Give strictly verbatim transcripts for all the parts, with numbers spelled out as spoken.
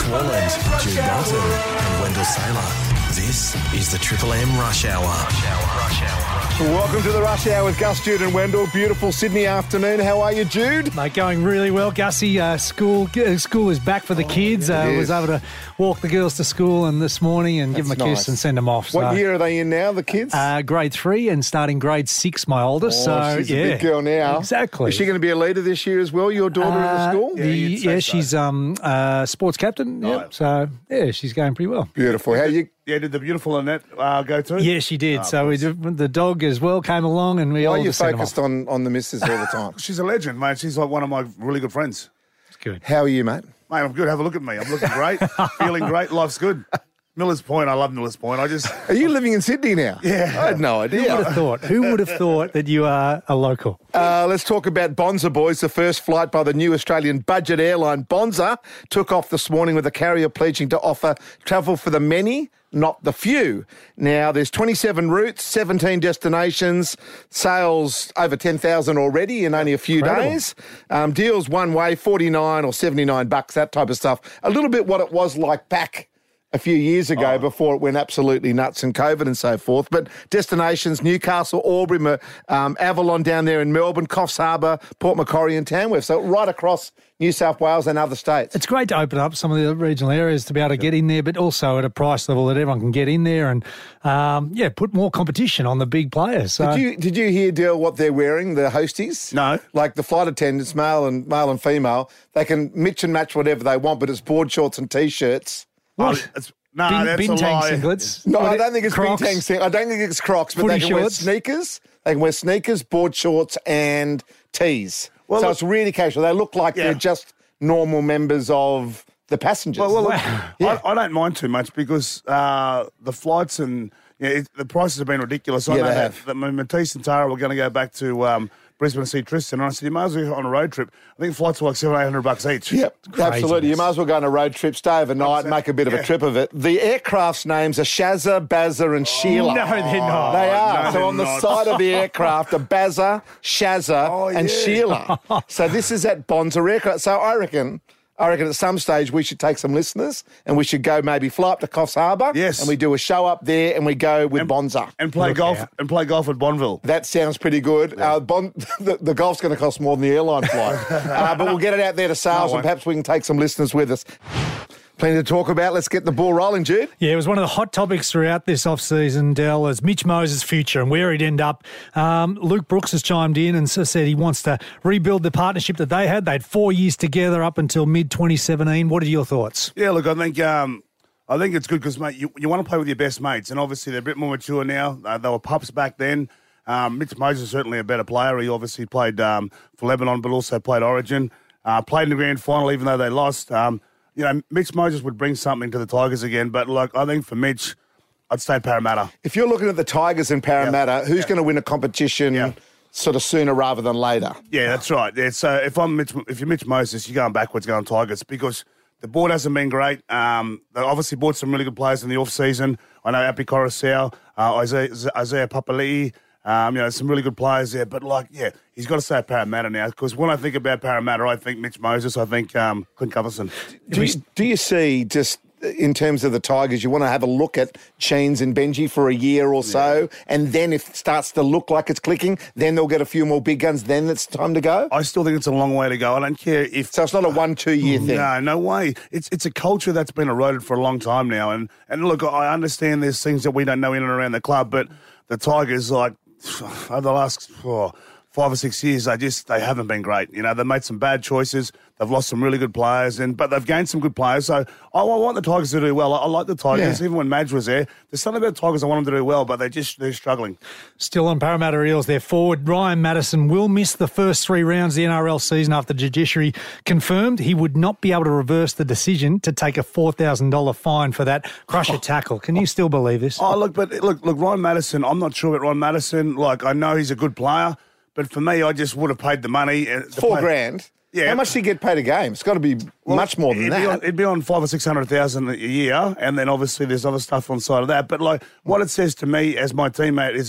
Worland, Jude Bolton and Wendell Saylor. This is the Triple M Rush Hour. Rush Hour, Rush Hour. Welcome to the Rush Hour with Gus, Jude and Wendell. Beautiful Sydney afternoon. How are you, Jude? Mate, going really well, Gussie. Uh, school uh, school is back for the kids. I uh, was able to walk the girls to school and this morning and That's give them a nice. kiss and send them off. What so. year are they in now, the kids? Uh, grade three and starting grade six, my oldest. Oh, so she's yeah, a big girl now. Exactly. Is she going to be a leader this year as well, your daughter Uh, in the school? the- you'd yeah, say so. she's um uh, sports captain. Yep. Right. So yeah, she's going pretty well. Beautiful. How you? Yeah, did the beautiful Annette uh, go too? Yeah, she did. Oh, so we did, the dog as well came along, and we Why all are you just sent them focused off. on, on the missus all the time? She's a legend, mate. She's like one of my really good friends. It's good. How are you, mate? Mate, I'm good. Have a look at me. I'm looking great, feeling great. Life's good. Millers Point. I love Millers Point. I just... Are you living in Sydney now? Yeah. I had no Who would idea. have thought? Who would have thought that you are a local? Uh, let's talk about Bonza, boys. The first flight by the new Australian budget airline Bonza took off this morning with the carrier pledging to offer travel for the many, not the few. Now, there's twenty-seven routes, seventeen destinations, sales over ten thousand already in only a few Incredible. days. Um, deals one way, forty-nine or seventy-nine bucks, that type of stuff. A little bit what it was like back a few years ago before it went absolutely nuts and COVID and so forth. But destinations, Newcastle, Albury, um, Avalon down there in Melbourne, Coffs Harbour, Port Macquarie and Tamworth. So right across New South Wales and other states. It's great to open up some of the regional areas to be able to get in there, but also at a price level that everyone can get in there and, um, yeah, put more competition on the big players. So. Did you did you hear, Dale, what they're wearing, the hosties? No. Like the flight attendants, male and male and female, they can mix and match whatever they want, but it's board shorts and T-shirts. Oh, What? it's, no, bin, that's bin a tank lie. singlets? No, What I it- don't think it's Crocs? Big Tank. I don't think it's Crocs, but Footy they can wear shorts? sneakers. They can wear sneakers, board shorts, and tees. Well, so look- it's really casual. They look like Yeah. they're just normal members of the passengers. Well, well look, Yeah. I, I don't mind too much because uh, the flights and yeah, it, the prices have been ridiculous. I Yeah, know they that, have. that Matisse and Tara were going to go back to um, Brisbane to see Tristan, and I said, you might as well go on a road trip. I think flights are like seven, eight hundred bucks each. Yep, absolutely. You Craziness. might as well go on a road trip, stay overnight, make a bit of a Yeah. trip of it. The aircraft's names are Shazza, Bazza and Sheila. No, they're not. They are. no, so they're on the not. side of the aircraft are Bazza, Shazza Oh, and yeah. Sheila. So this is at Bonza Aircraft. So I reckon... I reckon at some stage we should take some listeners and we should go maybe fly up to Coffs Harbour. Yes. And we do a show up there and we go with Bonza. And play Look golf out. and play golf at Bonville. That sounds pretty good. Uh, bon- the, the golf's going to cost more than the airline flight. uh, but we'll get it out there to sales No and way. perhaps we can take some listeners with us. Plenty to talk about. Let's get the ball rolling, Jude. Yeah, it was one of the hot topics throughout this off-season, Dell, as Mitch Moses' future and where he'd end up. Um, Luke Brooks has chimed in and so said he wants to rebuild the partnership that they had. They had four years together up until mid twenty seventeen. What are your thoughts? Yeah, look, I think um, I think it's good because, mate, you, you want to play with your best mates, and obviously they're a bit more mature now. Uh, they were pups back then. Um, Mitch Moses is certainly a better player. He obviously played um, for Lebanon, but also played Origin. Uh, played in the grand final, even though they lost. Um, you know, Mitch Moses would bring something to the Tigers again, but like I think for Mitch, I'd stay Parramatta. If you're looking at the Tigers and Parramatta, who's Yeah. going to win a competition Yeah. sort of sooner rather than later? Yeah, that's right. Yeah, so if I'm Mitch, if you're Mitch Moses, you're going backwards, going Tigers because the board hasn't been great. Um, they obviously bought some really good players in the off season. I know Api Coruscant, uh, Isaiah, Isaiah Papali'i, um, you know, some really good players there. But like, yeah, he's got to stay at Parramatta now because when I think about Parramatta, I think Mitch Moses, I think um, Clint Cutherson. Do you, do you see just in terms of the Tigers, you want to have a look at Sheens and Benji for a year or so, and then if it starts to look like it's clicking, then they'll get a few more big guns, then it's time to go? I still think it's a long way to go. I don't care if So it's not a one, two year thing. No, no way. It's it's a culture that's been eroded for a long time now. And and look, I understand there's things that we don't know in and around the club, but the Tigers, like over the last oh, five or six years, they just they haven't been great. You know, they've made some bad choices. They've lost some really good players, and but they've gained some good players. So I, I want the Tigers to do well. I, I like the Tigers, Yeah. even when Madge was there. There's something about Tigers I want them to do well, but they just they're struggling. Still on Parramatta Eels, their forward Ryan Madison will miss the first three rounds of the N R L season after the judiciary confirmed he would not be able to reverse the decision to take a four thousand dollars fine for that crusher tackle. Can you still believe this? Oh, look, but look, look, Ryan Madison. I'm not sure about Ryan Madison. Like I know he's a good player, but for me, I just would have paid the money. uh, to Four play- grand? Yeah. How much do you get paid a game? It's got to be much more than it'd Be that. on, it'd be on five or six hundred thousand a year, and then obviously there's other stuff on the side of that. But like what it says to me as my teammate is that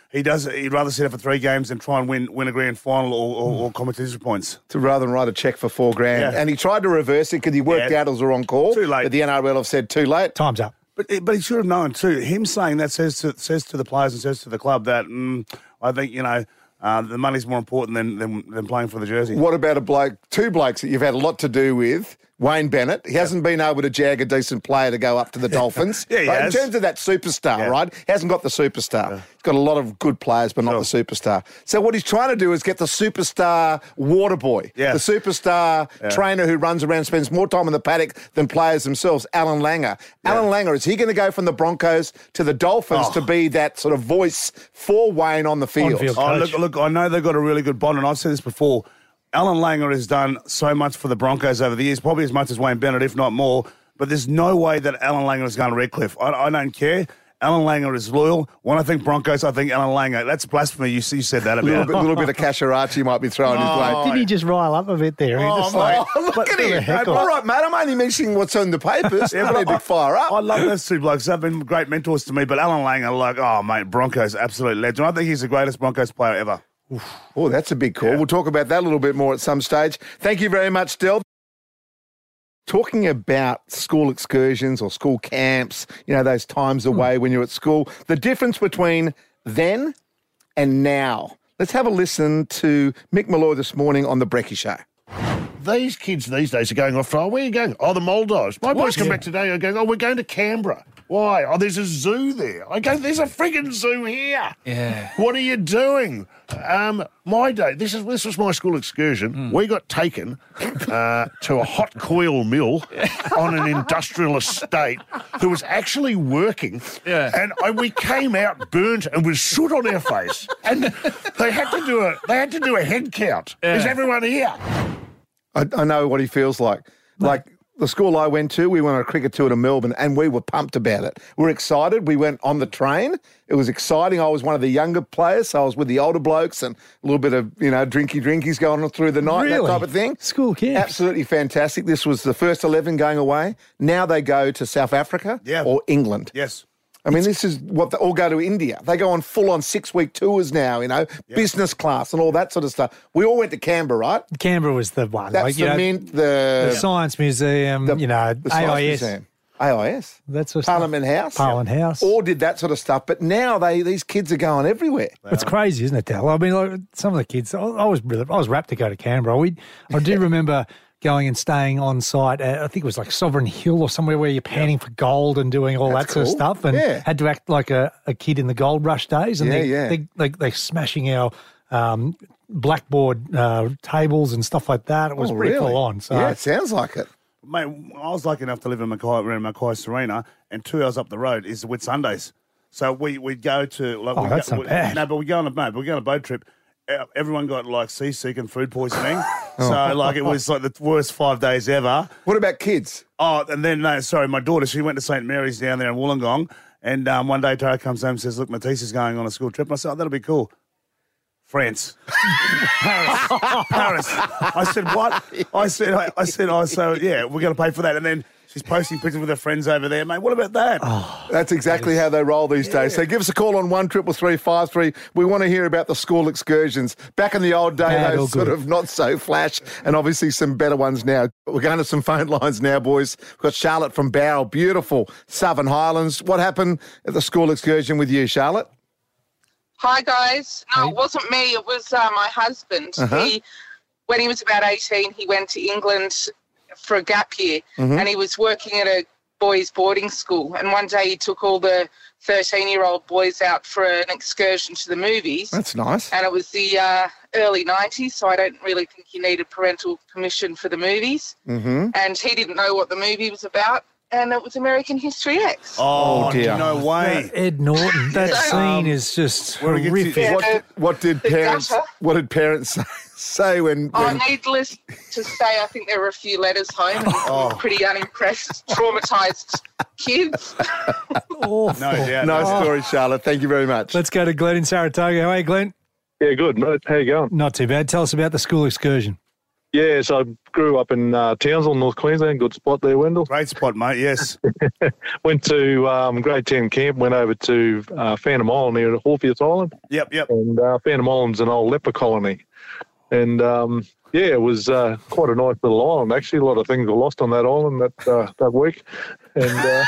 he does. He'd rather sit out for three games than try and win win a grand final or, or, or competition points. To rather than write a cheque for four grand. Yeah. And he tried to reverse it because he worked Yeah. out it was the wrong call. Too late. But the N R L have said too late. Time's up. But but he should have known too. Him saying that says to says to the players and says to the club that mm, I think you know uh, the money's more important than, than than playing for the jersey. What about a bloke, two blokes that you've had a lot to do with? Wayne Bennett, he hasn't been able to jag a decent player to go up to the Dolphins. Yeah, he right? has. In terms of that superstar, Yeah. right? He hasn't got the superstar. He's got a lot of good players, but not Sure. the superstar. So what he's trying to do is get the superstar water boy, Yeah. the superstar trainer who runs around and spends more time in the paddock than players themselves, Alan Langer. Alan Langer, is he going to go from the Broncos to the Dolphins Oh. to be that sort of voice for Wayne on the field? On-field. Oh, Coach. look, look, I know they've got a really good bond, and I've said this before. Alan Langer has done so much for the Broncos over the years, probably as much as Wayne Bennett, if not more. But there's no way that Alan Langer is going to Redcliffe. I, I don't care. Alan Langer is loyal. When I think Broncos, I think Alan Langer. That's blasphemy. You, you said that A little about bit, little bit of Casharachi might be thrown his way. Didn't he just rile up a bit there? He Oh, just mate. like, Oh, look what at the him. heck? All right, mate, I'm only mentioning what's on the papers. Yeah, I but need to fire up. I love those two blokes. They've been great mentors to me. But Alan Langer, like, oh, mate, Broncos, absolute legend. I think he's the greatest Broncos player ever. Oh, that's a big call. We'll talk about that a little bit more at some stage. Thank you very much, Del. Talking about school excursions or school camps, you know, those times away when you're at school, the difference between then and now. Let's have a listen to Mick Malloy this morning on The Brekkie Show. These kids these days are going off, oh, where are you going? Oh, the Maldives. My boys come Yeah. back today and going, oh, we're going to Canberra. Why? Oh, there's a zoo there. I go, there's a frigging zoo here. Yeah. What are you doing? Um, my day, this is this was my school excursion. We got taken uh, to a hot coil mill on an industrial estate that was actually working. Yeah. And I, we came out burnt and with soot on our face. And they had to do a they had to do a head count. Is everyone here? I, I know what he feels like. Like the school I went to, we went on a cricket tour to Melbourne and we were pumped about it. We were excited. We went on the train. It was exciting. I was one of the younger players, so I was with the older blokes and a little bit of, you know, drinky drinkies going on through the night, Really? that type of thing. School camps. Absolutely fantastic. This was the first eleven going away. Now they go to South Africa Yeah. or England. Yes. I mean, this is what they all go to India. They go on full-on six-week tours now, you know, business class and all that sort of stuff. We all went to Canberra, right? Canberra was the one. That's like, the you know, mint, the, the Science Museum, the- you know, the A Science I S. Museum. A I S. That sort of Parliament stuff. House. Parliament House. All did that sort of stuff. But now they these kids are going everywhere. It's crazy, isn't it, Dal? I mean, like, some of the kids, I, I was really, I was rapt to go to Canberra. We, I do remember going and staying on site at, I think it was like Sovereign Hill or somewhere where you're panning for gold and doing all That's that sort cool. of stuff, and Yeah. had to act like a, a kid in the gold rush days. And Yeah, they, yeah. They, they, they're smashing our um, blackboard uh, tables and stuff like that. It was Oh, pretty really? full on. So Yeah, it sounds like it. Mate, I was lucky enough to live in Mackay, around Mackay Serena, and two hours up the road is the Whit Sundays. So we we'd go to like Oh, we'd that's go, not we- bad. No, but we go on a no, but we go on a boat trip. Uh, Everyone got like seasick and food poisoning. Oh. So like it was like the worst five days ever. What about kids? Oh, and then no, sorry, my daughter, she went to Saint Mary's down there in Wollongong, and um, one day Tara comes home and says, "Look, Matisse is going on a school trip." And I said, "Oh, that'll be cool." France, Paris, Paris. I said, "What?" I said, "I, I said, oh, so yeah, we're going to pay for that." And then she's posting pictures with her friends over there, mate. What about that? That's exactly how they roll these days. So give us a call on one triple three five three. We want to hear about the school excursions. Back in the old day, Bad or those sort good? of not so flash, and obviously some better ones now. We're going to some phone lines now, boys. We've got Charlotte from Bowral, beautiful Southern Highlands. What happened at the school excursion with you, Charlotte? Hi, guys. No, it wasn't me. It was uh, my husband. Uh-huh. He, when he was about eighteen, he went to England for a gap year, Mm-hmm. and he was working at a boys' boarding school. And one day he took all the thirteen-year-old boys out for an excursion to the movies. That's nice. And it was the uh, early nineties, so I don't really think he needed parental permission for the movies. Mm-hmm. And he didn't know what the movie was about, and it was American History X. Oh, dear. no way. Ed Norton, that Yeah. scene Um, is just where he gets horrific. his- Yeah. What, what did The parents? gutter. What did parents say, say when? Oh, when needless to say, I think there were a few letters home and Oh. some pretty unimpressed, traumatised kids. Awful. No doubt. nice Oh. story, Charlotte. Thank you very much. Let's go to Glenn in Saratoga. How are you, Glenn? Yeah, good. mate. How you going? Not too bad. Tell us about the school excursion. Yeah, so I grew up in uh, Townsville, North Queensland. Good spot there, Wendell. Great spot, mate, yes. Went to um, grade ten camp, went over to uh, Phantom Island near Orpheus Island. Yep, yep. And uh, Phantom Island's an old leper colony. And, um, yeah, it was uh, quite a nice little island, actually. A lot of things were lost on that island that uh, that week. And uh,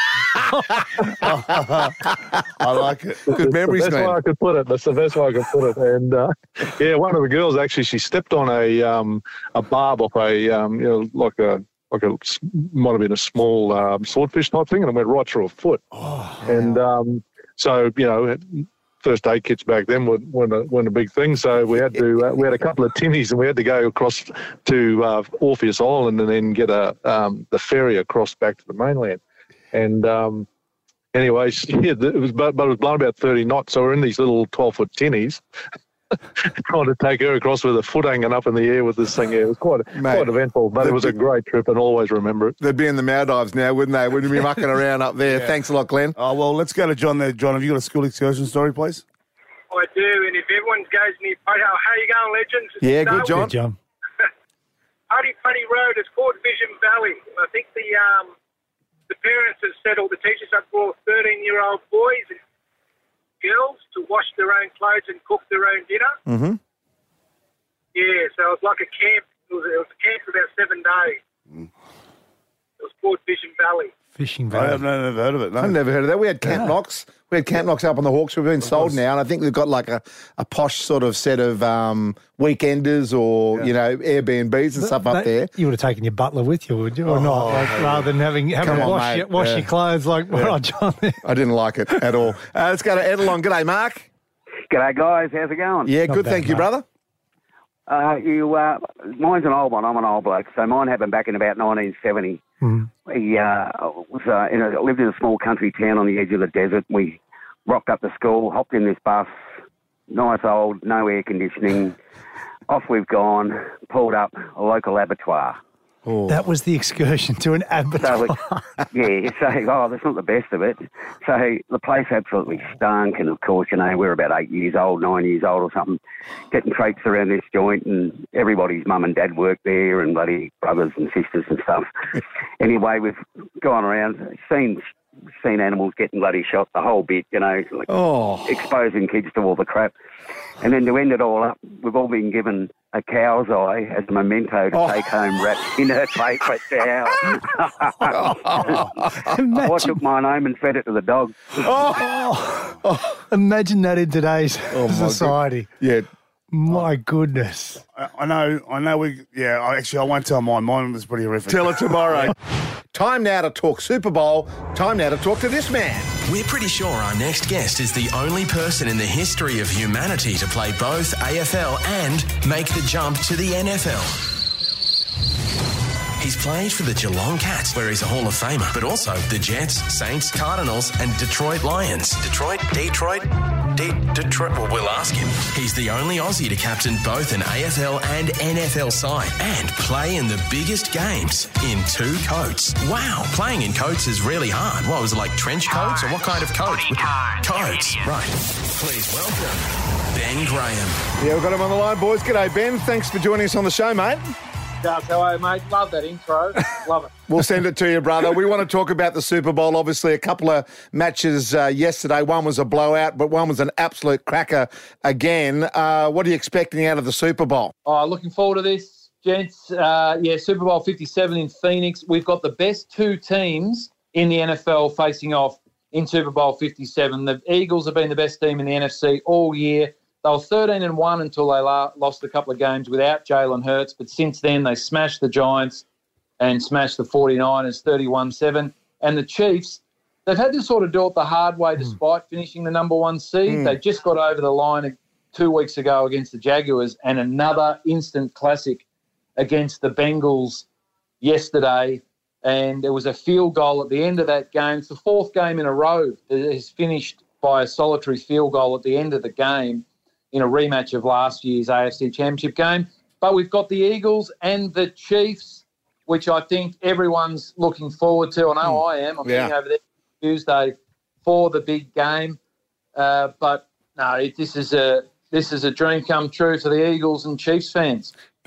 I like it. Good memories, that's the best man. way I could put it. That's the best way I could put it. And, uh, yeah, one of the girls, actually, she stepped on a um, a barb off a, um, you know, like a, like a, might have been a small um, swordfish type thing, and it went right through her foot. Oh, and um, so, you know, first aid kits back then were, weren't, a, weren't a big thing, so we had to uh, we had a couple of tinnies, and we had to go across to uh, Orpheus Island and then get a um, the ferry across back to the mainland. And um, anyways, yeah, it was but, but it was blown about thirty knots, so we're in these little twelve foot tinnies. Trying to take her across with her foot hanging up in the air with this thing. Yeah, it was quite Mate, quite eventful, but it was a great trip and I'll always remember it. They'd be in the Maldives now, wouldn't they? Wouldn't be mucking around up there. Yeah. Thanks a lot, Glenn. Oh, well, let's go to John there. John, have you got a school excursion story, please? I do, and if everyone goes near Putty, how you going, legends? Yeah, good, John. Good job. Putty Putty Road is called Vision Valley. I think the um, the parents have set all the teachers up for thirteen-year-old boys and girls to wash their own clothes and cook their own dinner. Mm-hmm. Yeah, so it was like a camp. It was, it was a camp for about seven days. Mm. It was called Vision Valley. Fishing I valley. have never heard of it, no. I've never heard of that. We had Camp Knox. We had Camp Knox up on the Hawks. We've been sold now, and I think they've got like a, a posh sort of set of um, weekenders or, Yeah. you know, Airbnbs and stuff up That- there. You would have taken your butler with you, would you? Or Oh, not? Like, yeah. rather than having, having Come to on, wash, mate. your, wash Yeah. your clothes like what I John there. I didn't like it at all. Uh, let's go to Edelon. G'day, Mark. G'day, guys. How's it going? Yeah, Not good. bad, Thank you, mate. brother. Uh, you, uh, mine's an old one. I'm an old bloke. So mine happened back in about nineteen seventy. Mm. We uh, was uh, in a, lived in a small country town on the edge of the desert. We rocked up to school, hopped in this bus, nice old, no air conditioning. Off we've gone, pulled up a local abattoir. That was the excursion to an abattoir. So, yeah, so, oh, that's not the best of it. So the place absolutely stunk, and of course, you know, we're about eight years old, nine years old or something, getting traipsed around this joint, and everybody's mum and dad worked there, and bloody brothers and sisters and stuff. Anyway, we've gone around, seen seen animals getting bloody shot, the whole bit, you know, like Oh. exposing kids to all the crap. And then to end it all up, we've all been given a cow's eye as a memento to Oh. take home wrapped in her paper towel. I Imagine, took mine home and fed it to the dog. imagine that in today's Oh, my society. Yeah. My goodness. I, I know, I know we, yeah, I, actually, I won't tell mine. Mine was pretty horrific. Tell it tomorrow. Time now to talk Super Bowl. Time now to talk to this man. We're pretty sure our next guest is the only person in the history of humanity to play both A F L and make the jump to the N F L. He's played for the Geelong Cats, where he's a Hall of Famer, but also the Jets, Saints, Cardinals, and Detroit Lions. Detroit? Detroit? De- Detroit? Well, we'll ask him. He's the only Aussie to captain both an A F L and N F L side and play in the biggest games in two coats. Wow, playing in coats is really hard. What, was it like trench coats or what kind of coats? Coats, right. Please welcome Ben Graham. Yeah, we've got him on the line, boys. G'day, Ben. Thanks for joining us on the show, mate. Gus, how are you, mate? Love that intro. Love it. We'll send it to you, brother. We want to talk about the Super Bowl. Obviously, a couple of matches uh, yesterday. One was a blowout, but one was an absolute cracker again. Uh, what are you expecting out of the Super Bowl? Oh, looking forward to this, gents. Uh, yeah, Super Bowl fifty-seven in Phoenix. We've got the best two teams in the N F L facing off in Super Bowl fifty-seven. The Eagles have been the best team in the N F C all year. They were thirteen and one until they la- lost a couple of games without Jalen Hurts, but since then they smashed the Giants and smashed the forty-niners thirty-one seven. And the Chiefs, they've had to sort of do it the hard way despite finishing the number one seed. Mm. They just got over the line two weeks ago against the Jaguars, and another instant classic against the Bengals yesterday. And there was a field goal at the end of that game. It's the fourth game in a row that has finished by a solitary field goal at the end of the game in a rematch of last year's A F C Championship game. But we've got the Eagles and the Chiefs, which I think everyone's looking forward to. I know mm. I am. I'm Yeah. heading over there Tuesday for the big game. Uh, but no, it, this is a this is a dream come true for the Eagles and Chiefs fans.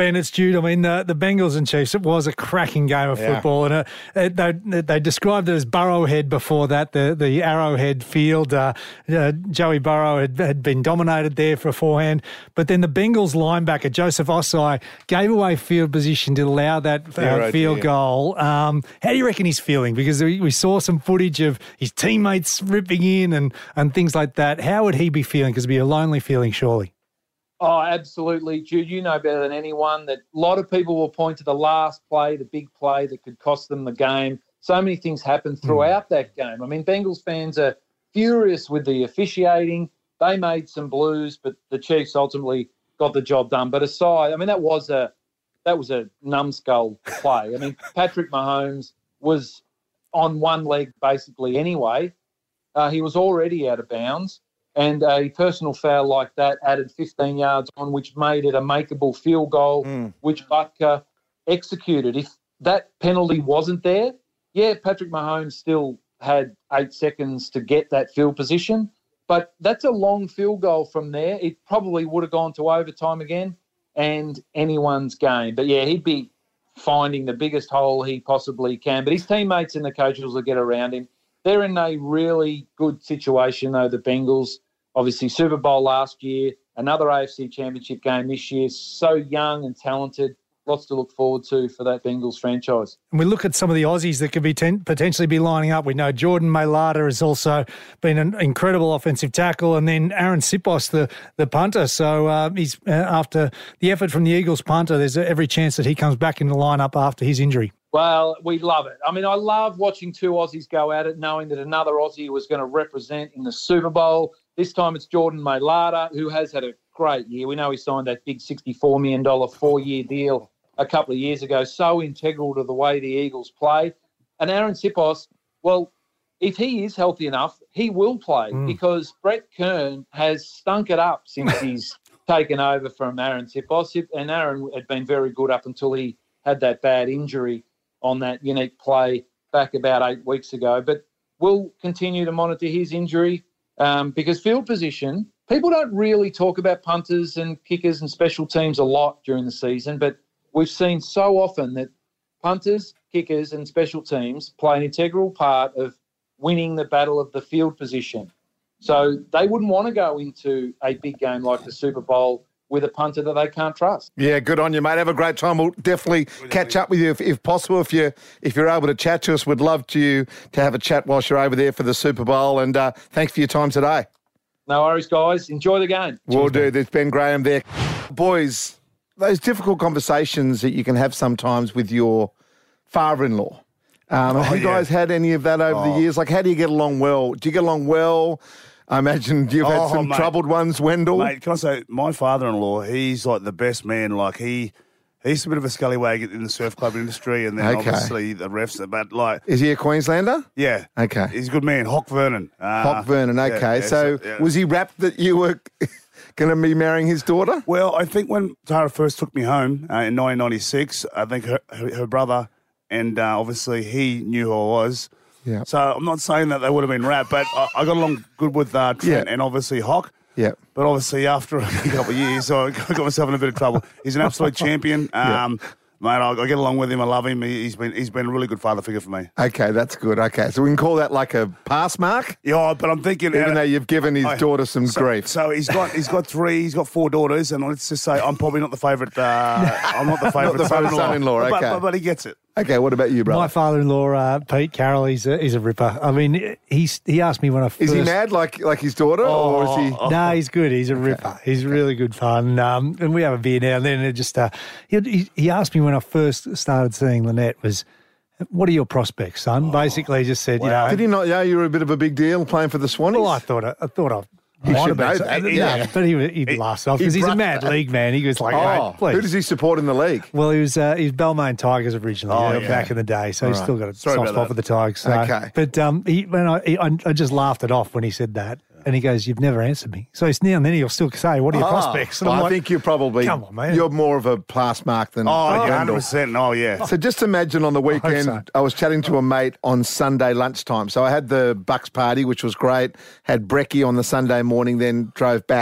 Ben, it's Jude. I mean, uh, the Bengals and Chiefs, it was a cracking game of Yeah. football. And uh, they, they described it as Burrowhead before that, the, the Arrowhead field. Uh, uh, Joey Burrow had, had been dominated there for forehand. But then the Bengals linebacker, Joseph Osai, gave away field position to allow that uh, Zero field dear. goal. Um, how do you reckon he's feeling? Because we, we saw some footage of his teammates ripping in and, and things like that. How would he be feeling? Because it'd be a lonely feeling, surely. Oh, absolutely. Jude, you know better than anyone that a lot of people will point to the last play, the big play that could cost them the game. So many things happened throughout mm. that game. I mean, Bengals fans are furious with the officiating. They made some blues, but the Chiefs ultimately got the job done. But aside, I mean, that was a that was a numbskull play. I mean, Patrick Mahomes was on one leg basically anyway. Uh, he was already out of bounds. And a personal foul like that added fifteen yards on, which made it a makeable field goal, mm. which Butker executed. If that penalty wasn't there, yeah, Patrick Mahomes still had eight seconds to get that field position. But that's a long field goal from there. It probably would have gone to overtime again and anyone's game. But, yeah, he'd be finding the biggest hole he possibly can. But his teammates and the coaches will get around him. They're in a really good situation, though, the Bengals. Obviously, Super Bowl last year, another A F C Championship game this year. So young and talented. Lots to look forward to for that Bengals franchise. And we look at some of the Aussies that could be ten, potentially be lining up. We know Jordan Mailata has also been an incredible offensive tackle, and then Aaron Sipos, the, the punter. So uh, he's uh, after the effort from the Eagles punter, there's every chance that he comes back in the lineup after his injury. Well, we love it. I mean, I love watching two Aussies go at it, knowing that another Aussie was going to represent in the Super Bowl. This time it's Jordan Mailata, who has had a great year. We know he signed that big sixty-four million dollars four-year deal a couple of years ago, so integral to the way the Eagles play. And Aaron Sipos, well, if he is healthy enough, he will play mm. because Brett Kern has stunk it up since he's taken over from Aaron Sipos. And Aaron had been very good up until he had that bad injury on that unique play back about eight weeks ago. But we'll continue to monitor his injury um, because field position, people don't really talk about punters and kickers and special teams a lot during the season, but we've seen so often that punters, kickers and special teams play an integral part of winning the battle of the field position. So they wouldn't want to go into a big game like the Super Bowl with a punter that they can't trust. Yeah, good on you, mate. Have a great time. We'll definitely catch up with you if, if possible. If you if you're able to chat to us, we'd love to to have a chat whilst you're over there for the Super Bowl. And uh, thanks for your time today. No worries, guys. Enjoy the game. We'll do. There's Ben Graham there. Boys, those difficult conversations that you can have sometimes with your father-in-law. Um, oh, have you yeah. guys had any of that over oh. the years? Like, how do you get along well? Do you get along well? I imagine you've had Oh, some mate. troubled ones, Wendell. Mate, can I say, my father-in-law, he's like the best man. Like, he he's a bit of a scallywag in the surf club industry and then Okay. obviously the refs. But, like, Is he a Queenslander? yeah. Okay. He's a good man. Hock Vernon. Uh, Hock Vernon, yeah, okay. yeah, so yeah. was he rapt that you were going to be marrying his daughter? Well, I think when Tara first took me home uh, in nineteen ninety-six, I think her, her, her brother and uh, obviously he knew who I was. Yeah. So I'm not saying that they would have been wrapped, but I, I got along good with uh, Trent Yeah. and obviously Hock. Yeah. But obviously after a couple of years, I got myself in a bit of trouble. He's an absolute champion. Um, Yeah. Mate, I, I get along with him. I love him. He, he's been he's been a really good father figure for me. Okay, that's good. Okay, so we can call that like a pass mark, Yeah, but I'm thinking, even uh, though you've given his I- daughter some so, grief. So he's got he's got three, he's got four daughters, and let's just say I'm probably not the favourite. Uh, I'm not the favourite the favourite son-in-law. son-in-law, But- okay. but, but he gets it. Okay, what about you, brother? My father-in-law, uh, Pete Carroll, he's a, he's a ripper. I mean, he's he asked me when I first... Is he mad like like his daughter, or is he? No, he's good. He's a ripper. He's really good fun. Um, and we have a beer now and then. And it just uh, he, he he asked me when I first started seeing Lynette was, what are your prospects, son? Basically, he just said, you know... Did he not know you were a bit of a big deal playing for the Swannies? Well, I thought I, I thought I He might should have know been. that. Yeah, Yeah. but he he, he laughs off because he he's a brushed mad that. league man. He goes like, Oh, mate, please. who does he support in the league? Well, he was uh, he was Balmain Tigers originally Oh, uh, yeah. back in the day, so All he's right. still got a Sorry soft about spot that. for the Tigers. So. Okay. But um, he, when I, he, I I just laughed it off when he said that, and he goes, "You've never answered me." So it's now and then he'll still say, "What are your Ah, prospects?" And I'm I like, think you're probably Come on, man. You're more of a pass mark than Oh, than yeah, one hundred Wendell. percent. Oh, yeah. So just imagine on the weekend, so. I was chatting to a mate on Sunday lunchtime. So I had the Bucks party, which was great. Had brekkie on the Sunday morning, then drove back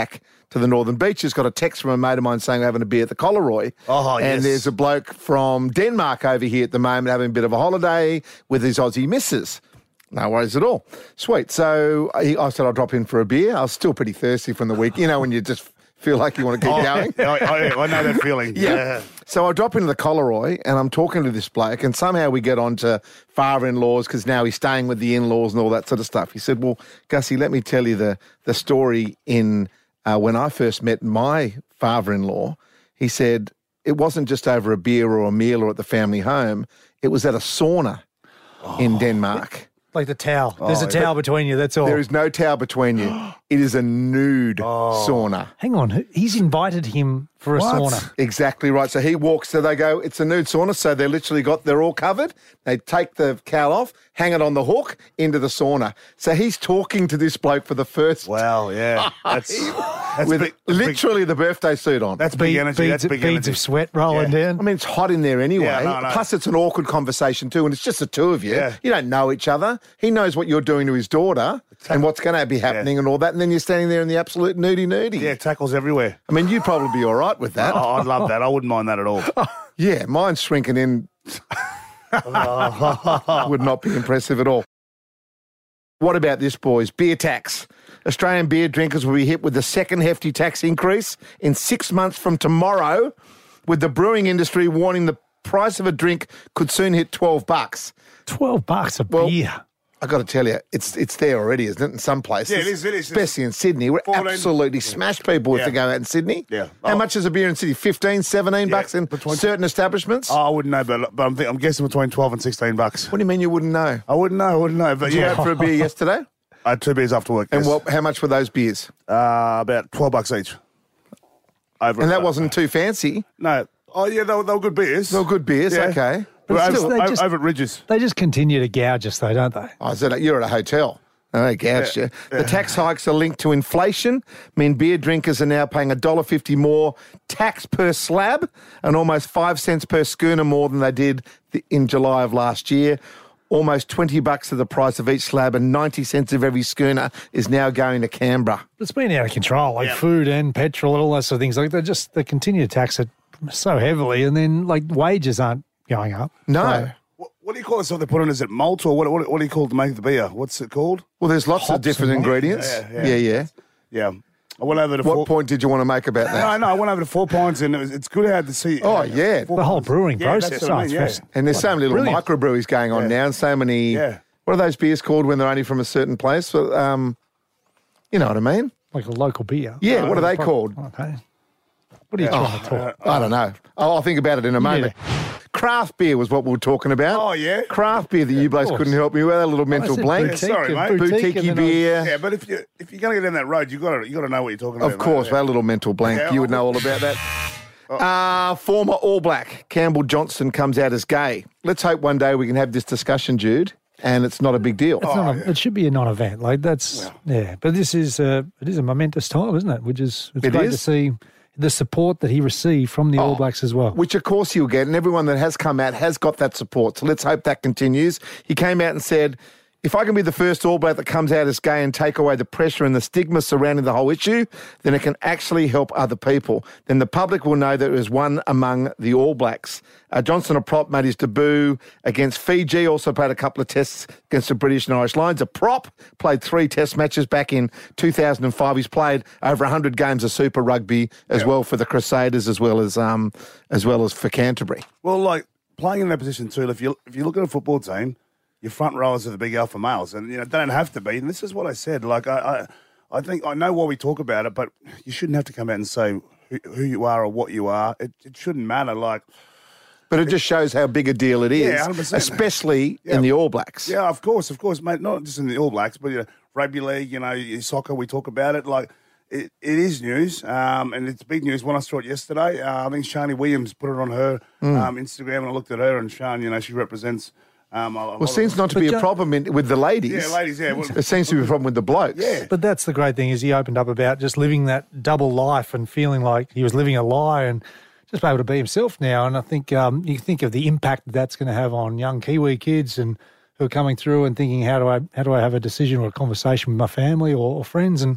to the Northern Beaches, got a text from a mate of mine saying we're having a beer at the Coleroy. Oh, and yes. there's a bloke from Denmark over here at the moment having a bit of a holiday with his Aussie missus. No worries at all. Sweet. So I, I said I'll drop in for a beer. I was still pretty thirsty from the week. You know when you just feel like you want to keep Oh, going? I, I, I know that feeling. Yeah. Yeah. So I drop into the Coleroy and I'm talking to this bloke and somehow we get on to father-in-laws because now he's staying with the in-laws and all that sort of stuff. He said, well, Gussie, let me tell you the, the story in uh, when I first met my father-in-law. He said it wasn't just over a beer or a meal or at the family home. It was at a sauna in Denmark. Like the towel. There's Oh, a towel between you, that's all. There is no towel between you. It is a nude sauna. Hang on. He's invited him for a sauna. Exactly right. So he walks, so they go, it's a nude sauna. So they literally got, they're all covered. They take the cowl off, hang it on the hook into the sauna. So he's talking to this bloke for the first Wow, yeah. That's, that's with big, that's big- literally the birthday suit on. That's big Be- energy. beads, That's big beads energy. of sweat rolling I down. mean, it's hot in there anyway. Yeah, no, no. Plus, it's an awkward conversation too, and it's just the two of you. Yeah. You don't know each other. He knows what you're doing to his daughter and what's going to be happening and all that, and then you're standing there in the absolute nudie nudie. Yeah, tackles everywhere. I mean, you'd probably be all right with that. Oh, I'd love that. I wouldn't mind that at all. Yeah, mine's shrinking in. Would not be impressive at all. What about this, boys? Beer tax. Australian beer drinkers will be hit with the second hefty tax increase in six months from tomorrow, with the brewing industry warning the price of a drink could soon hit twelve bucks. twelve bucks a Well, beer. I got to tell you, it's it's there already, isn't it? In some places, Yeah, it is, it is. especially in Sydney. We're fourteen absolutely smashed people if Yeah. they go out in Sydney. Yeah. How Oh. much is a beer in Sydney? fifteen, seventeen Yeah, bucks in between- certain establishments. Oh, I wouldn't know, but, but I'm, think, I'm guessing between twelve and sixteen bucks. What do you mean you wouldn't know? I wouldn't know. I wouldn't know. But Did you yeah, go out for a beer yesterday? I had two beers after work. And yes. what? How much were those beers? Uh, about twelve bucks each. Over And that uh, wasn't too fancy. No. Oh, yeah, they were, they were good beers. They were good beers, Yeah. okay. But But over, still, they o- just- over at Ridges. They just continue to gouge us, though, don't they? Oh, so that- you're at a hotel. Oh, they gouged you. The tax hikes are linked to inflation. I mean, beer drinkers are now paying one dollar fifty more tax per slab and almost five cents per schooner more than they did th- in July of last year. Almost twenty bucks of the price of each slab and ninety cents of every schooner is now going to Canberra. It's been out of control, like Yeah. food and petrol and all those sort of things. Like they just they continue to tax it so heavily, and then like wages aren't going up. No. So- What, what do you call it? So they put on, is it malt or what, what, what do you call it to make the beer? What's it called? Well, there's lots of Hops different and ingredients. Yeah, Yeah, yeah. yeah. Yeah. I went over to What four... point did you want to make about No, that? no, I went over to Four Pints and it was, it's good how to see... Oh, yeah. Four The whole Pints. brewing Yeah, process. that's what I Oh, mean, it's yeah. fascinating. And there's so many little Brilliant. microbreweries going on Yeah. now and so many... Yeah. What are those beers called when they're only from a certain place? Well, Um, you know what I mean? Like a local beer. Yeah, what are they called? Okay. What are you trying to talk? I don't know. I'll, I'll think about it in a moment. Craft beer was what we were talking about. Oh, yeah? Craft beer that you blokes course. couldn't help me with. A little mental said blank. boutique sorry, and mate. boutique Boutique-y and then I was- beer. Yeah, but if, you, if you're going to go down that road, you've got to, you got to know what you're talking about. Of course, mate. well, a little mental blank. Yeah, You would I know all about that. Uh, former All Black Campbell Johnson comes out as gay. Let's hope one day we can have this discussion, Jude, and it's not a big deal. It's not a, It should be a non-event. Like that's yeah. But this is a, it is a momentous time, isn't it? Which is it's It great is. to see the support that he received from the All Oh, Blacks as well. Which, of course, he'll get, and everyone that has come out has got that support. So let's hope that continues. He came out and said, if I can be the first All Black that comes out as gay and take away the pressure and the stigma surrounding the whole issue, then it can actually help other people. Then the public will know that it was one among the All Blacks. Uh, Johnson, a prop, made his debut against Fiji, also played a couple of tests against the British and Irish Lions. A prop, played three test matches back in two thousand five. He's played over one hundred games of Super Rugby as well for the Crusaders as well as um, as well as for Canterbury. Well, like, playing in that position too, if you, if you look at a football team, your front rowers are the big alpha males, and you know they don't have to be. And this is what I said. Like I, I, I think I know why we talk about it, but you shouldn't have to come out and say who, who you are or what you are. It, it shouldn't matter. Like, But it just shows how big a deal it is, Yeah, one hundred percent. especially Yeah. in the All Blacks. yeah, of course, of course, mate. Not just in the All Blacks, but you know, rugby league. You know, your soccer. We talk about it. Like it, it is news, um, and it's big news. When I saw it yesterday, uh, I think Shani Williams put it on her Mm. um, Instagram, and I looked at her, and Shani, you know, she represents. Um, a, a Well, lot it seems of, not to But be a John- problem in, with the ladies. Yeah, ladies, yeah. Well, It seems to be a problem with the blokes. Yeah. But that's the great thing is he opened up about just living that double life and feeling like he was living a lie and just be able to be himself now. And I think um, you think of the impact that that's going to have on young Kiwi kids and who are coming through and thinking, how do I how do I have a decision or a conversation with my family or, or friends? And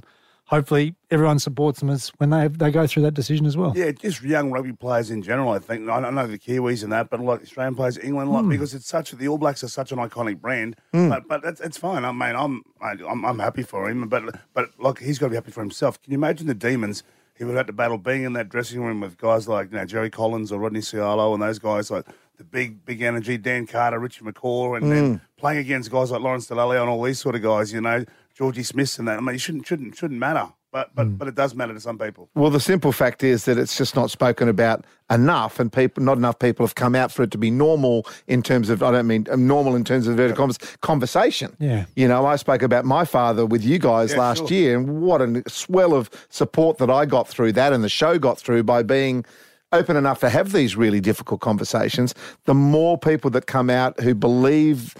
hopefully everyone supports them as when they have, they go through that decision as well. Yeah, just young rugby players in general, I think. I don't know the Kiwis and that, but like Australian players, England, like, Mm. because it's such, the All Blacks are such an iconic brand. Mm. But but it's, it's fine. I mean, I'm, I'm I'm happy for him, but but like he's got to be happy for himself. Can you imagine the demons he would have had to battle being in that dressing room with guys like, you know, Jerry Collins or Rodney Cialo and those guys, like the big, big energy, Dan Carter, Richie McCaw, and then Mm. playing against guys like Lawrence Delalio and all these sort of guys, you know, Georgie Smiths and that. I mean, it shouldn't shouldn't shouldn't matter, but but but it does matter to some people. Well, the simple fact is that it's just not spoken about enough, and people, not enough people have come out for it to be normal in terms of, I don't mean um, normal in terms of vertical convers- conversation. Yeah. You know, I spoke about my father with you guys Yeah, last sure. year, and what a swell of support that I got through that and the show got through by being open enough to have these really difficult conversations. The more people that come out who believe,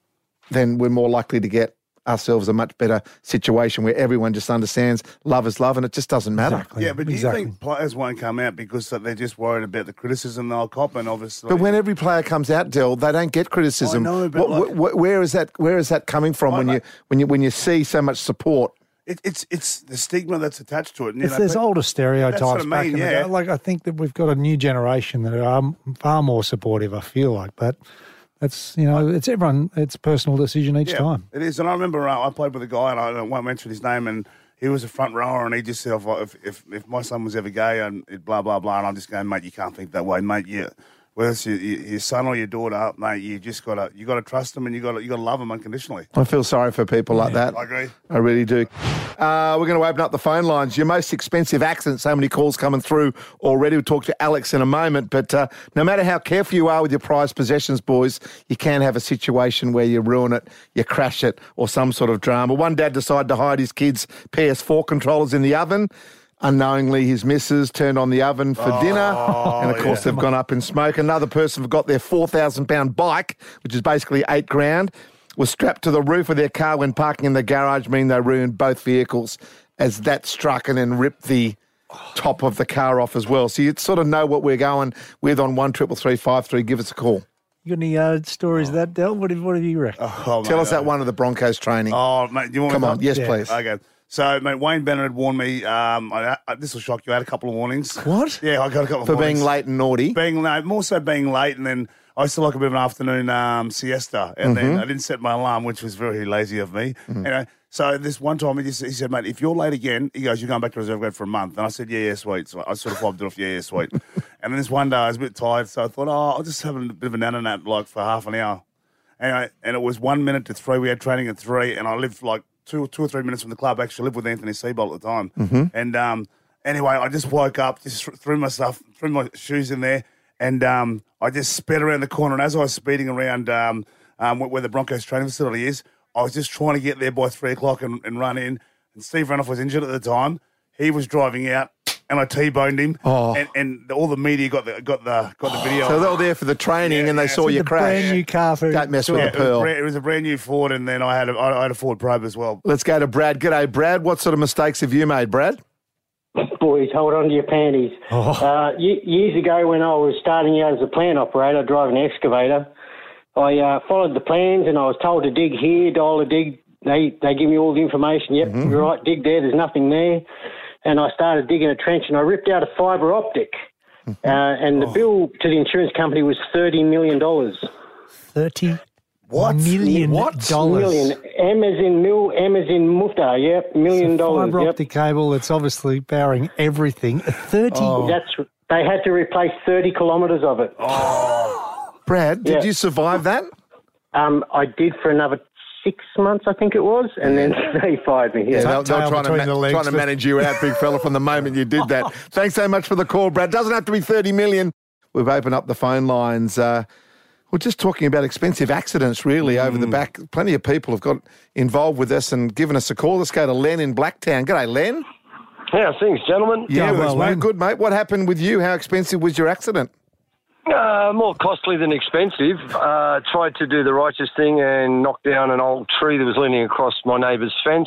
then we're more likely to get ourselves a much better situation where everyone just understands love is love and it just doesn't matter. Exactly. Yeah, but do Exactly. you think players won't come out because they're just worried about the criticism they'll cop? And obviously, But when every player comes out, Del, they don't get criticism. I know, but What- like- wh- where is that? Where is that coming from I- when you I- when you when you see so much support? it, it's it's the stigma that's attached to it. And, you It's, know, there's but- older stereotypes That's what I back mean, in the yeah. day. Like, I think that we've got a new generation that are far more supportive, I feel like. But that's, you know, it's everyone, it's a personal decision each yeah, time. it is. And I remember uh, I played with a guy, and I won't mention his name, and he was a front rower, and he just said, if if, if my son was ever gay, and it blah blah blah, and I'm just going, mate, you can't think that way, mate. Yeah. Whether it's your, your son or your daughter, mate, you just gotta you gotta trust them, and you gotta you gotta love them unconditionally. I feel sorry for people like that. I agree. I really do. Uh, we're going to open up the phone lines. Your most expensive accident. So many calls coming through already. We'll talk to Alex in a moment. But uh, no matter how careful you are with your prized possessions, boys, you can have a situation where you ruin it, you crash it, or some sort of drama. One dad decided to hide his kids' P S four controllers in the oven. Unknowingly, his missus turned on the oven for Oh, dinner, and of course, they've gone up in smoke. Another person forgot their four thousand pound bike, which is basically eight grand, was strapped to the roof of their car when parking in the garage, meaning they ruined both vehicles as that struck and then ripped the top of the car off as well. So you sort of know what we're going with on one triple three five three. Give us a call. You got any uh, stories of that, Del? What have, what have you reckon? Oh, Tell mate, us that one of the Broncos training. Oh, mate, do you want Come me to on, yes, Yeah. please. Okay. So, mate, Wayne Bennett had warned me. Um, I, I, this will shock you. I had a couple of warnings. What? Yeah, I got a couple of For warnings. being late and naughty. Being late, more so being late, and then I used to like a bit of an afternoon um, siesta, and Mm-hmm. then I didn't set my alarm, which was very lazy of me. Anyway, so this one time he just he said, mate, if you're late again, he goes, you're going back to reserve grade for a month. And I said, yeah, yeah, sweet. So I sort of fobbed it off, yeah, yeah, sweet. And then this one day I was a bit tired, so I thought, oh, I'll just have a bit of a nana nap, like for half an hour. Anyway, and it was one minute to three. We had training at three, and I lived like two, two or three minutes from the club. I actually lived with Anthony Seabolt at the time. Mm-hmm. And um, anyway, I just woke up, just threw my stuff, threw my shoes in there, and um, I just sped around the corner. And as I was speeding around um, um, where, where the Broncos training facility is, I was just trying to get there by three o'clock and, and run in. And Steve Renouf was injured at the time. He was driving out, and I T-boned him. Oh. And, and all the media got the got the got the video. So they were there for the training Yeah, and they yeah. saw you the crash. brand new car for Don't mess with Yeah, the it, was pearl. brand, it was a brand new Ford, and then I had a, I had a Ford Probe as well. Let's go to Brad. G'day, Brad. What sort of mistakes have you made, Brad? Boys, hold on to your panties. Oh. Uh, ye- years ago, when I was starting out as a plant operator, driving an excavator, I uh, followed the plans and I was told to dig here, dial to dig. They they give me all the information. Yep, Mm-hmm. you're right, dig there. There's nothing there. And I started digging a trench and I ripped out a fibre optic. Mm-hmm. Uh, and the Oh. bill to the insurance company was thirty million dollars. thirty What? million What? dollars. Million. M as in mil, M as in mufta, yep, million dollars. Fibre Yep. optic cable that's obviously powering everything. thirty. Oh. That's They had to replace thirty kilometres of it. Brad, did Yeah. you survive that? Um, I did for another six months, I think it was, and then they fired me. Yeah. Yeah, they were, they were Tail trying, to, between ma- the legs, trying to but- manage you out, big fella, from the moment you did that. Thanks so much for the call, Brad. Doesn't have to be thirty million. We've opened up the phone lines. Uh, we're just talking about expensive accidents, really, over the back. Plenty of people have got involved with this and given us a call. Let's go to Len in Blacktown. G'day, Len. How's things, gentlemen? Yeah, well, well, Len. good, mate. What happened with you? How expensive was your accident? Uh, more costly than expensive. Uh, tried to do the righteous thing and knock down an old tree that was leaning across my neighbour's fence.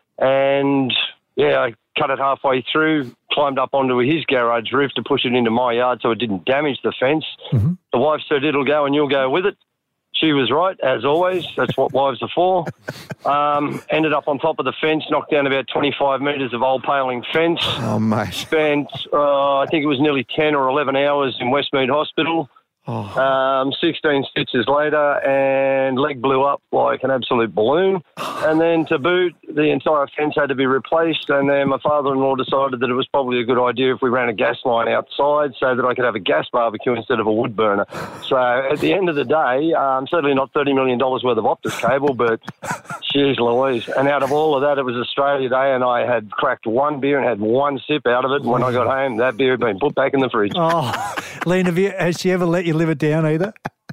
And, yeah, I cut it halfway through, climbed up onto his garage roof to push it into my yard so it didn't damage the fence. Mm-hmm. The wife said, it'll go and you'll go with it. She was right, as always. That's what wives are for. Um, ended up on top of the fence, knocked down about twenty-five metres of old paling fence. Oh, mate. Spent, uh, I think it was nearly ten or eleven hours in Westmead Hospital. Oh. Um, sixteen stitches later, and leg blew up like an absolute balloon. And then to boot, the entire fence had to be replaced. And then my father-in-law decided that it was probably a good idea if we ran a gas line outside so that I could have a gas barbecue instead of a wood burner. So at the end of the day, um, certainly not thirty million dollars worth of Optus cable, but jeez Louise. And out of all of that, it was Australia Day, and I had cracked one beer and had one sip out of it. And when I got home, that beer had been put back in the fridge. Oh, Len, have you, has she ever let you live it down either?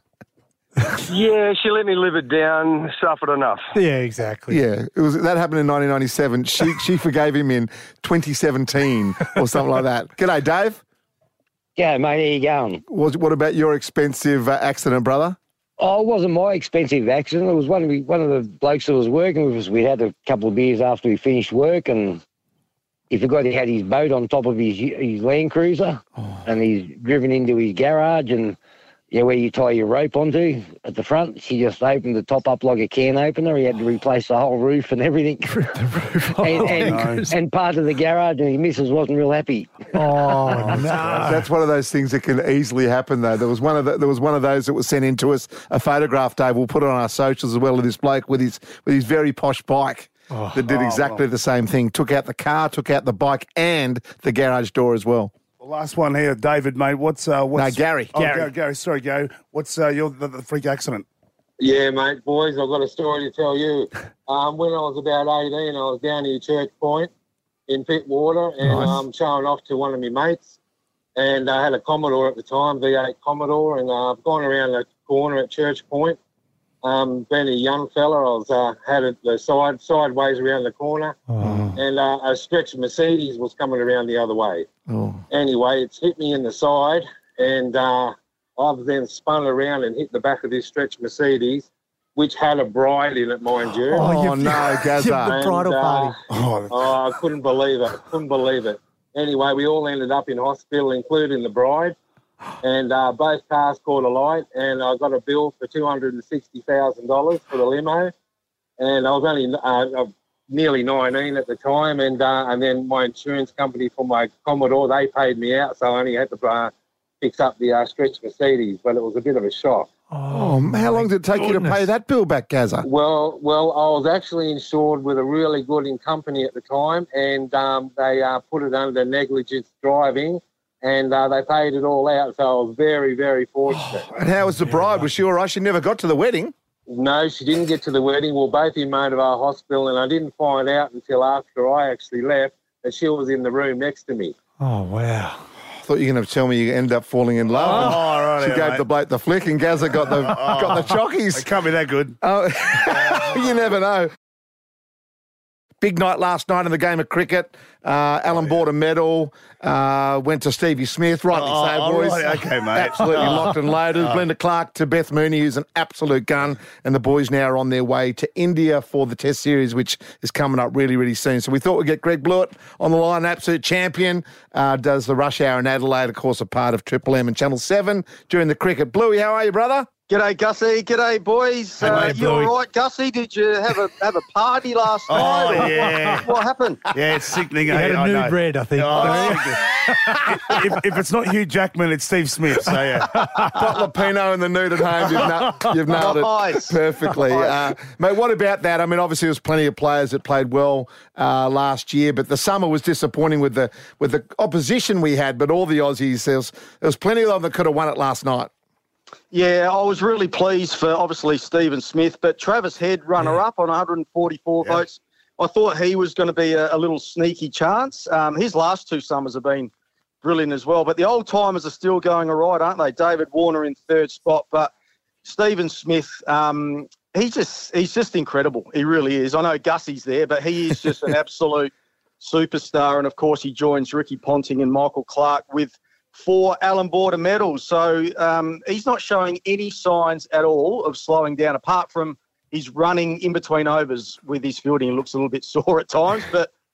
Yeah, she let me live it down, suffered enough. Yeah, exactly. Yeah, it was that happened in nineteen ninety-seven. She she forgave him in twenty seventeen or something like that. G'day, Dave. Yeah, mate, how you going? Was, what about your expensive uh, accident, brother? Oh, it wasn't my expensive accident. It was one of the, one of the blokes that was working with us. We had a couple of beers after we finished work, and he forgot he had his boat on top of his his Land Cruiser, oh. and he's driven into his garage, and yeah, where you tie your rope onto at the front, she just opened the top up like a can opener. He had to replace the whole roof and everything. the roof. Oh, and, and, nice. and part of the garage, and his missus wasn't real happy. Oh, no. That's one of those things that can easily happen, though. There was one of the, there was one of those that was sent in to us, a photograph, Dave. We'll put it on our socials as well of this bloke with his with his very posh bike oh. that did exactly oh, the same thing. Took out the car, took out the bike and the garage door as well. Last one here, David, mate. What's uh, what's no Gary? Oh, Gary. Gary, Gary. Sorry, Gary. What's uh, your the, the freak accident? Yeah, mate, boys. I've got a story to tell you. Um, when I was about eighteen, I was down here Church Point in Pittwater, and nice. um, showing off to one of my mates. And I had a Commodore at the time, V eight Commodore, and uh, I've gone around the corner at Church Point. Um, being a young fella, I was uh, had it the side sideways around the corner, oh. and uh, a stretched Mercedes was coming around the other way. Oh. Anyway, it's hit me in the side, and uh, I've then spun around and hit the back of this stretched Mercedes, which had a bride in it, mind you. Oh, oh no, Gaza. The bridal and, uh, party. Oh. oh, I couldn't believe it. Couldn't believe it. Anyway, we all ended up in hospital, including the bride. And uh, both cars caught a light, and I got a bill for two hundred sixty thousand dollars for the limo. And I was only uh, nearly nineteen at the time, and uh, and then my insurance company for my Commodore, they paid me out, so I only had to uh, fix up the uh, stretched Mercedes, but it was a bit of a shock. Oh, how long did it take goodness. you to pay that bill back, Gaza? Well, well, I was actually insured with a really good in company at the time, and um, they uh, put it under negligence driving. And uh, they paid it all out, so I was very, very fortunate. Oh, and how was the bride? Was she all right? She never got to the wedding? No, she didn't get to the wedding. We were both in Motorvale Hospital, and I didn't find out until after I actually left that she was in the room next to me. Oh, wow. I thought you were going to tell me you ended up falling in love. Oh, right, she yeah, gave mate. the bloke the flick, and Gaza got the oh, got the chockies. It can't be that good. Oh, you never know. Big night last night in the game of cricket. Uh, Alan oh, yeah. bought a medal, uh, went to Stevie Smith, rightly oh, so, boys. Right. Okay, mate. Absolutely locked and loaded. Oh. Glenda Clark to Beth Mooney, who's an absolute gun. And the boys now are on their way to India for the Test Series, which is coming up really, really soon. So we thought we'd get Greg Blewett on the line, absolute champion. Uh, does the rush hour in Adelaide, of course, a part of Triple M and Channel seven during the cricket. Bluey, how are you, brother? G'day, Gussie. G'day, boys. Hey, uh, mate, you all right, Gussie? Did you have a have a party last oh, night? Oh, yeah. What, what happened? Yeah, it's sickening. He had a new bread, I think. Oh, if, if it's not Hugh Jackman, it's Steve Smith. So, yeah. Butler Pino and the nude at home. You've, na- you've nailed nice. it perfectly. Uh, mate, what about that? I mean, obviously, there was plenty of players that played well uh, last year, but the summer was disappointing with the with the opposition we had, but all the Aussies, there was, there was plenty of them that could have won it last night. Yeah, I was really pleased for, obviously, Stephen Smith, but Travis Head, runner-up on one hundred forty-four yeah. votes. I thought he was going to be a, a little sneaky chance. Um, his last two summers have been brilliant as well, but the old-timers are still going all right, aren't they? David Warner in third spot, but Stephen Smith, um, he just he's just incredible. He really is. I know Gussie's there, but he is just an absolute superstar, and, of course, he joins Ricky Ponting and Michael Clark with four Allan Border medals. So um, he's not showing any signs at all of slowing down, apart from he's running in between overs with his fielding. He looks a little bit sore at times, but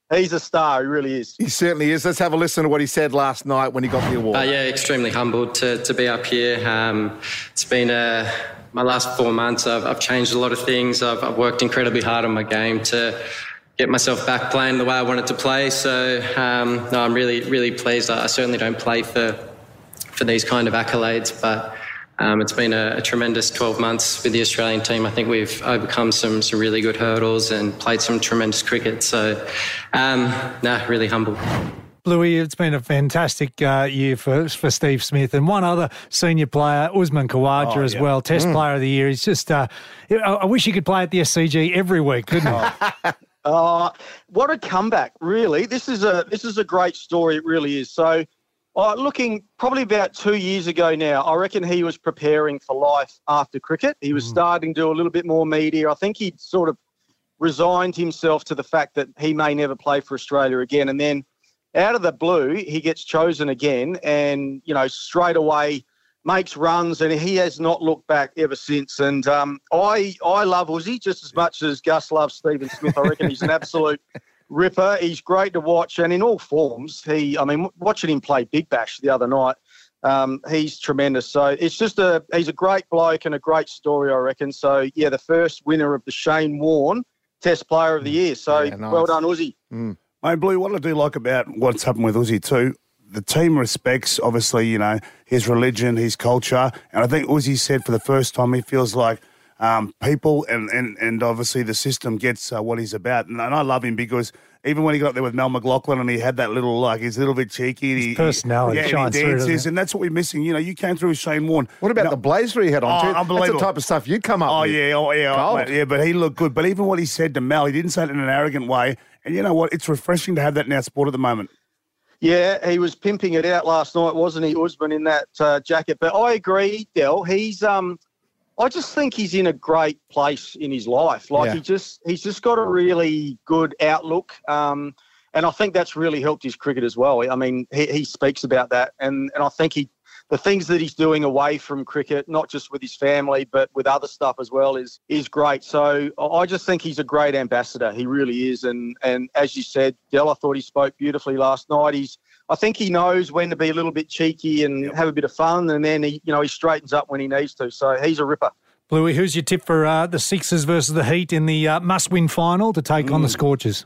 he's a star. He really is. He certainly is. Let's have a listen to what he said last night when he got the award. Uh, yeah, extremely humbled to, to be up here. Um, it's been uh, my last four months. I've, I've changed a lot of things. I've, I've worked incredibly hard on my game to get myself back playing the way I wanted to play. So, um, no, I'm really, really pleased. I, I certainly don't play for for these kind of accolades, but um, it's been a, a tremendous twelve months with the Australian team. I think we've overcome some some really good hurdles and played some tremendous cricket. So, um, nah, really humbled. Bluey, it's been a fantastic uh, year for for Steve Smith and one other senior player, Usman Khawaja, Oh, as yeah. well, Test Mm. Player of the Year. He's just, uh, I I wish he could play at the S C G every week, couldn't he? Uh, what a comeback, really. This is a this is a great story, it really is. So, uh, looking probably about two years ago now, I reckon he was preparing for life after cricket. He was starting to do a little bit more media. I think he'd sort of resigned himself to the fact that he may never play for Australia again. And then out of the blue, he gets chosen again and, you know, straight away makes runs, and he has not looked back ever since. And um, I I love Uzi just as much as Gus loves Stephen Smith. I reckon he's an absolute ripper. He's great to watch, and in all forms. He, I mean, watching him play Big Bash the other night, um, he's tremendous. So it's just a he's a great bloke and a great story, I reckon. So yeah, the first winner of the Shane Warne Test Player of the Year. So Yeah, nice. well done, Uzi. Mate, Blue, what I do like about what's happened with Uzi too, the team respects, obviously, you know, his religion, his culture. And I think Uzi said for the first time he feels like um, people and, and, and obviously the system gets uh, what he's about. And, and I love him because even when he got up there with Mel McLaughlin and he had that little, like, he's a little bit cheeky. His he, personality yeah, and shines he through, doesn't dances, it? and that's what we're missing. You know, you came through with Shane Warne. What about No- the blazer he had on, Oh, too? That's unbelievable. the type of stuff you come up Oh, with. yeah, oh, yeah, Gold. mate, yeah, but he looked good. But even what he said to Mel, he didn't say it in an arrogant way. And you know what? It's refreshing to have that in our sport at the moment. Yeah, he was pimping it out last night, wasn't he, Usman, in that uh, jacket? But I agree, Del. He's, um, I just think he's in a great place in his life. Like Yeah. he just, he's just got a really good outlook, um, and I think that's really helped his cricket as well. I mean, he, he speaks about that, and and I think he, the things that he's doing away from cricket, not just with his family, but with other stuff as well, is is great. So I just think he's a great ambassador. He really is. And and as you said, Del, I thought he spoke beautifully last night. He's, I think he knows when to be a little bit cheeky and have a bit of fun, and then he, you know, he straightens up when he needs to. So he's a ripper. Bluey, who's your tip for uh, the Sixers versus the Heat in the uh, must-win final to take on the Scorchers?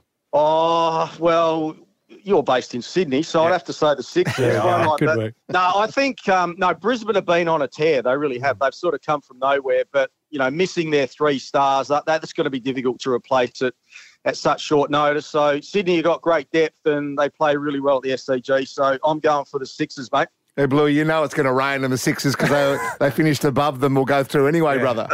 Oh, well, you're based in Sydney, so I'd have to say the Sixers. Yeah, One yeah, like good that. work. No, I think, um, no, Brisbane have been on a tear. They really have. They've sort of come from nowhere, but, you know, missing their three stars, that, that's going to be difficult to replace it at such short notice. So Sydney have got great depth and they play really well at the S C G, so I'm going for the Sixers, mate. Hey, Blue, you know it's going to rain in the Sixers because they, they finished above them. We'll go through anyway, brother.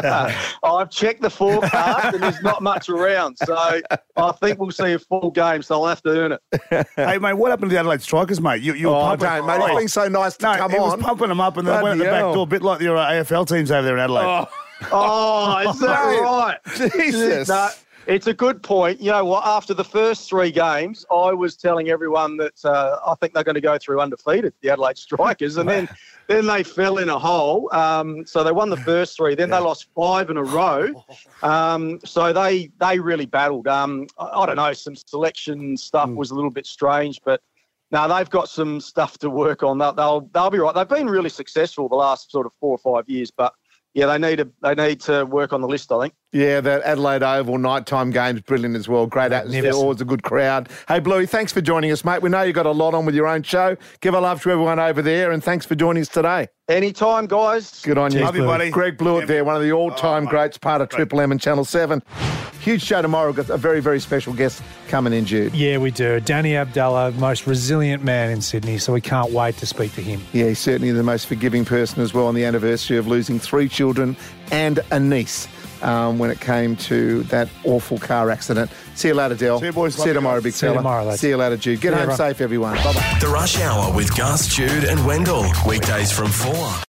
I've checked the forecast and there's not much around, so I think we'll see a full game, so I'll have to earn it. Hey, mate, what happened to the Adelaide Strikers, mate? You, you were Oh, pumping, don't, mate. It's been so nice to no, come it was on. pumping them up and they went at the Bloody back hell. door, a bit like your uh, A F L teams over there in Adelaide. Oh, is that Mate, right? Jesus. No, it's a good point. You know what? After the first three games, I was telling everyone that uh, I think they're going to go through undefeated, the Adelaide Strikers, and then then they fell in a hole. Um, so they won the first three. Then they lost five in a row. Um, so they they really battled. Um, I, I don't know. Some selection stuff was a little bit strange, but. No, they've got some stuff to work on. They'll, they'll they'll be right. They've been really successful the last sort of four or five years, but yeah, they need to they need to work on the list, I think. Yeah, that Adelaide Oval nighttime game's brilliant as well. Great atmosphere, always a good crowd. Hey, Bluey, thanks for joining us, mate. We know you've got a lot on with your own show. Give a love to everyone over there, and thanks for joining us today. Anytime, guys. Good on you. Love you, buddy. Greg Blewett there, one of the all-time greats, part of Triple M and Channel seven. Huge show tomorrow. We've got a very, very special guest coming in, Jude. Yeah, we do. Danny Abdallah, most resilient man in Sydney, so we can't wait to speak to him. Yeah, he's certainly the most forgiving person as well on the anniversary of losing three children and a niece um, when it came to that awful car accident. See you later, Del. See you, boys. See you tomorrow, big See you fella. tomorrow, lads. See you later, Jude. Get See you, home everyone. safe, everyone. Bye-bye. The Rush Hour with Gus, Jude and Wendell. Weekdays from four.